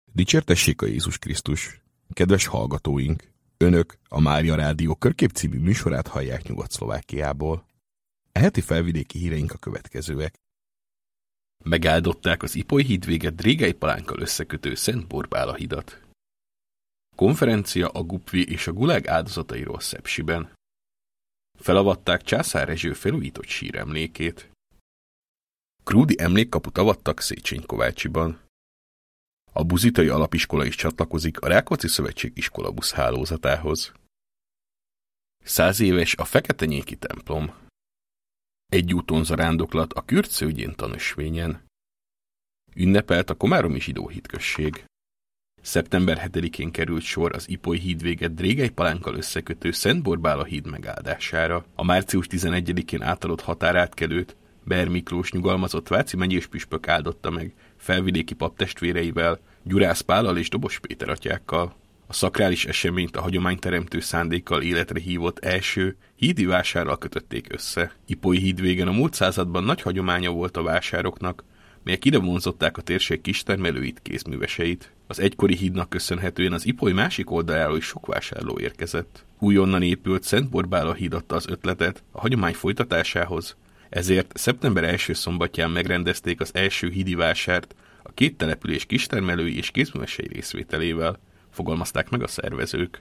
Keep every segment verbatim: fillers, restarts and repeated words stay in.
Dicsértessék a Jézus Krisztus! Kedves hallgatóink! Önök a Mária Rádió Körkép című műsorát hallják Nyugat-Szlovákiából. E heti felvidéki híreink a következőek. Megáldották az Ipoly híd véget Drégei Palánkkal összekötő Szent Borbála hidat. Konferencia a Gupvi és a Gulág áldozatairól Szepsiben. Felavatták Császár Rezső felújított síremlékét. Krúdi emlékkaput avattak Széchenyi-Kovácsiban. A Buzitai Alapiskola is csatlakozik a Rákóczi Szövetség iskolabusz hálózatához. Száz éves a Feketenyéki templom. Egy úton zarándoklat a Kürtszőgyén tanösvényen. Ünnepelt a komáromi zsidó hitközség. szeptember hetedikén került sor az Ipoly híd véget Drégei Palánkkal összekötő Szent Borbála híd megáldására. A március tizenegyedikén átadott határátkelőt Ber Miklós nyugalmazott váci megyéspüspök áldotta meg felvidéki paptestvéreivel, Gyurász Pállal és Dobos Péter atyákkal. A szakrális eseményt a hagyományteremtő szándékkal életre hívott első hídi vásárral kötötték össze. Ipoly híd végen a múlt században nagy hagyománya volt a vásároknak, melyek ide vonzották a térség kistermelőit, kézműveseit. Az egykori hídnak köszönhetően az Ipoly másik oldaláról is sok vásárló érkezett. Újonnan épült Szent Borbála híd adta az ötletet a hagyomány folytatásához, ezért szeptember első szombatján megrendezték az első hídi vásárt a két település kistermelői és kézművesei részvételével, fogalmazták meg a szervezők.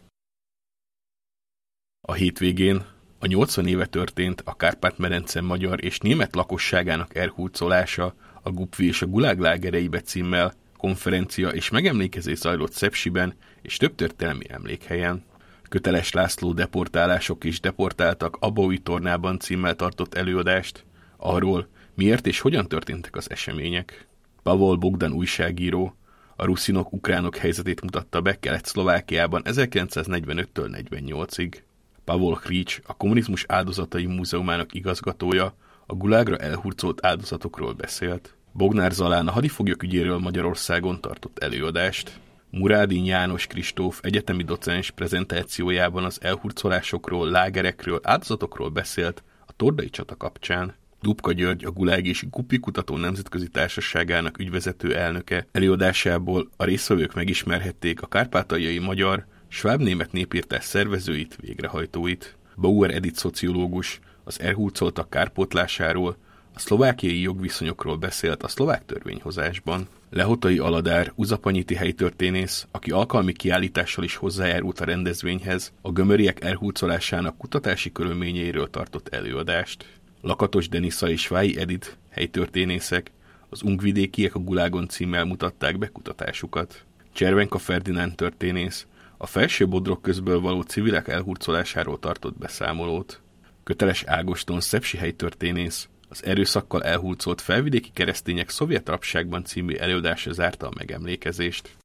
A hétvégén a nyolcvan éve történt a Kárpát-medence magyar és német lakosságának elhurcolása a Gupvi és a Gulág lágereibe címmel konferencia és megemlékezés zajlott Szepsiben és több történelmi emlékhelyen. Köteles László deportálások és deportáltak Abaúj tornában címmel tartott előadást arról, miért és hogyan történtek az események. Pavol Bogdan újságíró a ruszinok-ukránok helyzetét mutatta be Kelet-Szlovákiában ezerkilencszáznegyvenöttől negyvennyolcig. Pavol Hrics, a Kommunizmus áldozatai múzeumának igazgatója, a gulágra elhurcolt áldozatokról beszélt. Bognár Zalán a hadifoglyok ügyéről Magyarországon tartott előadást. Murádin János Kristóf egyetemi docens prezentációjában az elhurcolásokról, lágerekről, áldozatokról beszélt a tordai csata kapcsán. Dubka György, a Gulág és Gupvi Kutató Nemzetközi Társaságának ügyvezető elnöke előadásából a résztvevők megismerhették a kárpátaljai magyar, sváb-német népírtás szervezőit, végrehajtóit. Bauer Edith szociológus az elhurcoltak kárpótlásáról, a szlovákiai jogviszonyokról beszélt a szlovák törvényhozásban. Lehotai Aladár, uzapanyiti helytörténész, aki alkalmi kiállítással is hozzájárult a rendezvényhez, a gömöriek elhurcolásának kutatási körülményeiről tartott előadást. Lakatos Denisza és Vályi Edith helytörténészek az Ungvidékiek a Gulágon címmel mutatták be kutatásukat. Cservenka Ferdinánd történész a Felső Bodrog közből való civilek elhurcolásáról tartott beszámolót. Köteles Ágoston szepsi helytörténész az erőszakkal elhurcolt felvidéki keresztények szovjet rabságban című előadása zárta a megemlékezést.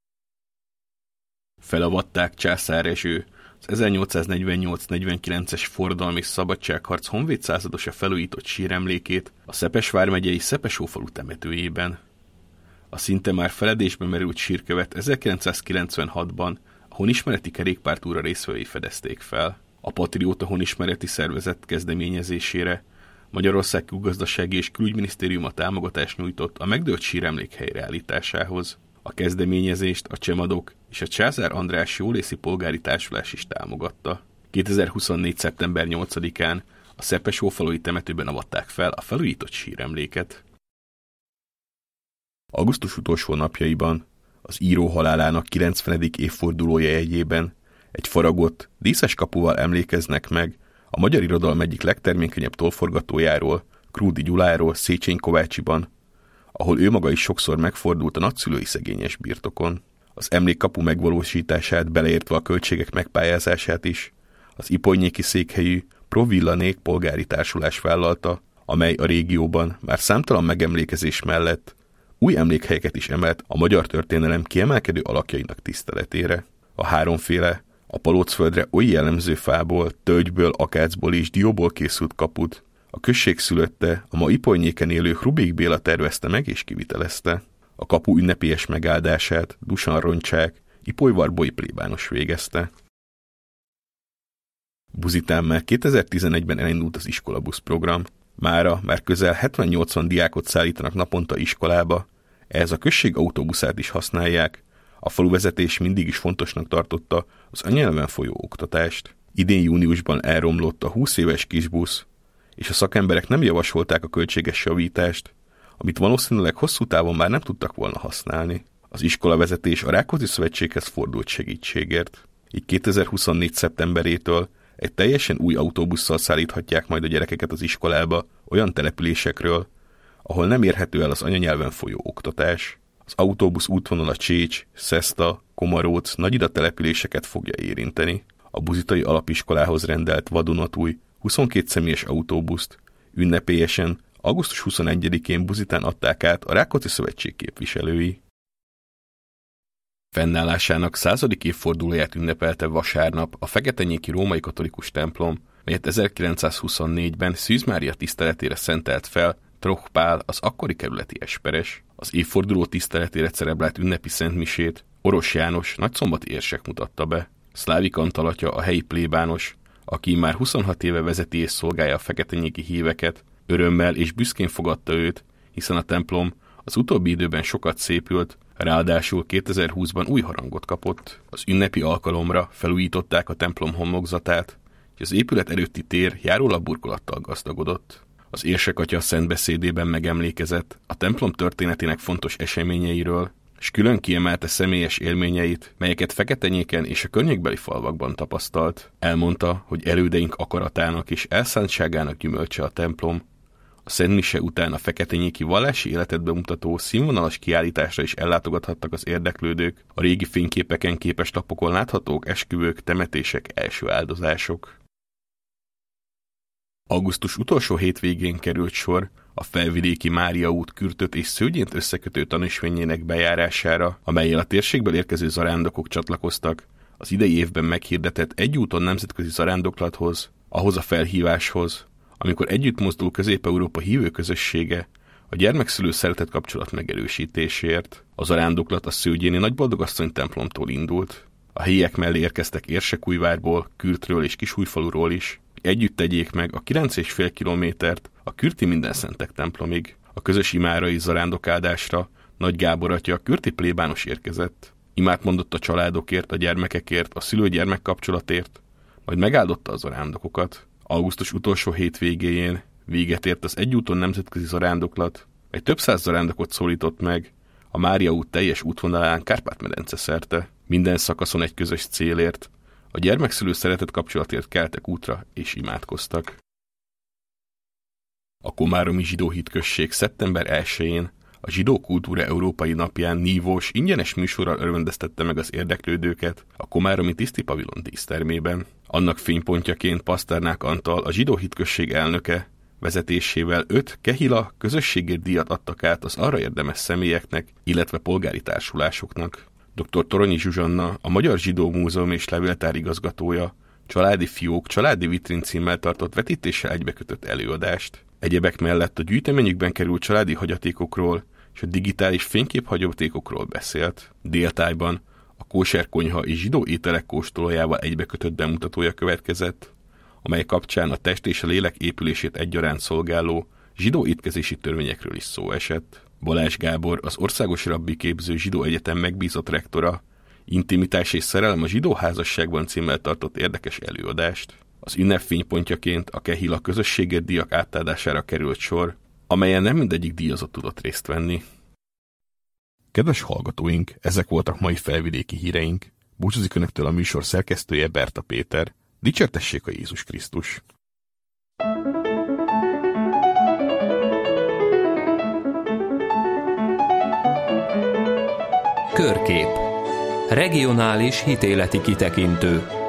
Felavatták Császár Rezső, az ezernyolcszáznegyvennyolc negyvenkilences forradalmi szabadságharc honvéd századosa felújított síremlékét a Szepes vármegyei Szepesófalu temetőjében. A szinte már feledésbe merült sírkövet ezerkilencszázkilencvenhatban a honismereti kerékpártúra résztvevői fedezték fel. A Patrióta honismereti szervezet kezdeményezésére Magyarország Külgazdasági és Külügyminisztériuma támogatást nyújtott a megdőlt síremlék helyreállításához. A kezdeményezést a Csemadok és a Császár András Jólészi Polgári Társulás is támogatta. kétezer-huszonnégy. szeptember nyolcadikán a szepesófalui temetőben avatták fel a felújított síremléket. Augusztus utolsó napjaiban az író halálának kilencvenedik évfordulója jegyében egy faragott, díszes kapuval emlékeznek meg a magyar irodalom egyik legtermékenyebb tollforgatójáról, Krúdi Gyuláról Széchenyi-Kovácsiban, ahol ő maga is sokszor megfordult a nagyszülői szegényes birtokon. Az emlékkapu megvalósítását, beleértve a költségek megpályázását is az ipolnyéki székhelyű Pro Villanék polgári társulás vállalta, amely a régióban már számtalan megemlékezés mellett új emlékhelyeket is emelt a magyar történelem kiemelkedő alakjainak tiszteletére. A háromféle, a Palócföldre oly jellemző fából, tölgyből, akácból és dióból készült kaput a község szülötte, a ma Ipolynyéken élő Hrubék Béla tervezte meg és kivitelezte. A kapu ünnepélyes megáldását Dusan Roncsák, ipolyvarbói plébános végezte. Buzitán már kétezer-tizenegyben elindult az iskolabusz program. Mára már közel hetven-nyolcvan diákot szállítanak naponta iskolába, ehhez a község autóbuszát is használják, A faluvezetés mindig is fontosnak tartotta az anyanyelven folyó oktatást. Idén júniusban elromlott a húsz éves kisbusz, és a szakemberek nem javasolták a költséges javítást, amit valószínűleg hosszú távon már nem tudtak volna használni. Az iskolavezetés a Rákóczi Szövetséghez fordult segítségért. Így kétezer-huszonnégy szeptemberétől egy teljesen új autóbusszal szállíthatják majd a gyerekeket az iskolába olyan településekről, ahol nem érhető el az anyanyelven folyó oktatás. Az autóbusz útvonala Csécs, Szeszta, Komaróc, Nagyida településeket fogja érinteni. A buzitai alapiskolához rendelt vadonatúj huszonkét személyes autóbuszt ünnepélyesen augusztus huszonegyedikén Buzitán adták át a Rákóczi Szövetség képviselői. Fennállásának századik évfordulóját ünnepelte vasárnap a feketenyéki római katolikus templom, melyet ezerkilencszázhuszonnégyben Szűz Mária tiszteletére szentelt fel Troch Pál, az akkori kerületi esperes. Az évforduló tiszteletére celebrált ünnepi szentmisét Oros János nagyszombati érsek mutatta be. Szlávik Antal atya, a helyi plébános, aki már huszonhat éve vezeti és szolgálja a feketenyéki híveket, örömmel és büszkén fogadta őt, hiszen a templom az utóbbi időben sokat szépült, ráadásul kétezer-húszban új harangot kapott. Az ünnepi alkalomra felújították a templom homlokzatát, és az épület előtti tér járólag burkolattal gazdagodott. Az érsek atya szentbeszédében megemlékezett a templom történetének fontos eseményeiről, és külön kiemelte személyes élményeit, melyeket Feketenyéken és a környékbeli falvakban tapasztalt. Elmondta, hogy elődeink akaratának és elszántságának gyümölcse a templom. A szentmise után a feketenyéki vallási életet bemutató színvonalas kiállításra is ellátogathattak az érdeklődők, a régi fényképeken képes lapokon láthatók esküvők, temetések, első áldozások. Augusztus utolsó hétvégén került sor a felvidéki Mária út Kürtöt és Szőgyént összekötő tanúsvényének bejárására, amellyel a térségből érkező zarándokok csatlakoztak az idei évben meghirdetett egyúton nemzetközi zarándoklathoz, ahhoz a felhíváshoz, amikor együtt mozdul Közép-Európa hívőközössége a gyermekszülő szeretet kapcsolat megerősítéséért. A zarándoklat a szőgyéni Nagyboldogasszony templomtól indult. A helyiek mellé érkeztek Érsekújvárból, Kürtről és Kisújfaluról is, hogy együtt tegyék meg a kilenc és fél kilométert a kürti Mindenszentek templomig. A közös imárai zarándokáldásra Nagy Gábor atya, kürti plébános érkezett. Imát mondott a családokért, a gyermekekért, a szülő-gyermek kapcsolatért, majd megáldotta a zarándokokat. Augusztus utolsó hétvégéjén véget ért az egyúton nemzetközi zarándoklat, mely több száz zarándokot szólított meg a Mária út teljes útvonalán Kárpát-medence szerte. Minden szakaszon egy közös célért, a gyermekszülő szeretet kapcsolatért keltek útra és imádkoztak. A komáromi zsidó hitközség szeptember elsején a Zsidó Kultúra Európai Napján nívós, ingyenes műsorral örvendeztette meg az érdeklődőket a komáromi Tiszti Pavilon dísztermében. Annak fénypontjaként Paszternák Antal, a zsidó hitközség elnöke vezetésével öt Kehila közösségért díjat adtak át az arra érdemes személyeknek, illetve polgári társulásoknak. dr. Toronyi Zsuzsanna, a Magyar Zsidó Múzeum és Levéltár igazgatója, családi fiók, családi vitrin címmel tartott vetítéssel egybekötött előadást. Egyebek mellett a gyűjteményükben került családi hagyatékokról és a digitális fényképhagyatékokról beszélt. Déltájban a kóserkonyha és zsidó ételek kóstolójával egybekötött bemutatója következett, amely kapcsán a test és a lélek épülését egyaránt szolgáló zsidó étkezési törvényekről is szó esett. Balázs Gábor, az Országos Rabbi Képző Zsidó Egyetem megbízott rektora, Intimitás és szerelem a zsidó házasságban címmel tartott érdekes előadást. Az ünnep fénypontjaként a Kehila közösségért díjak átadására került sor, amelyen nem mindegyik díjazott tudott részt venni. Kedves hallgatóink, ezek voltak mai felvidéki híreink. Búcsúzik önöktől a műsor szerkesztője, Berta Péter. Dicsértessék a Jézus Krisztus! Körkép. Regionális hitéleti kitekintő.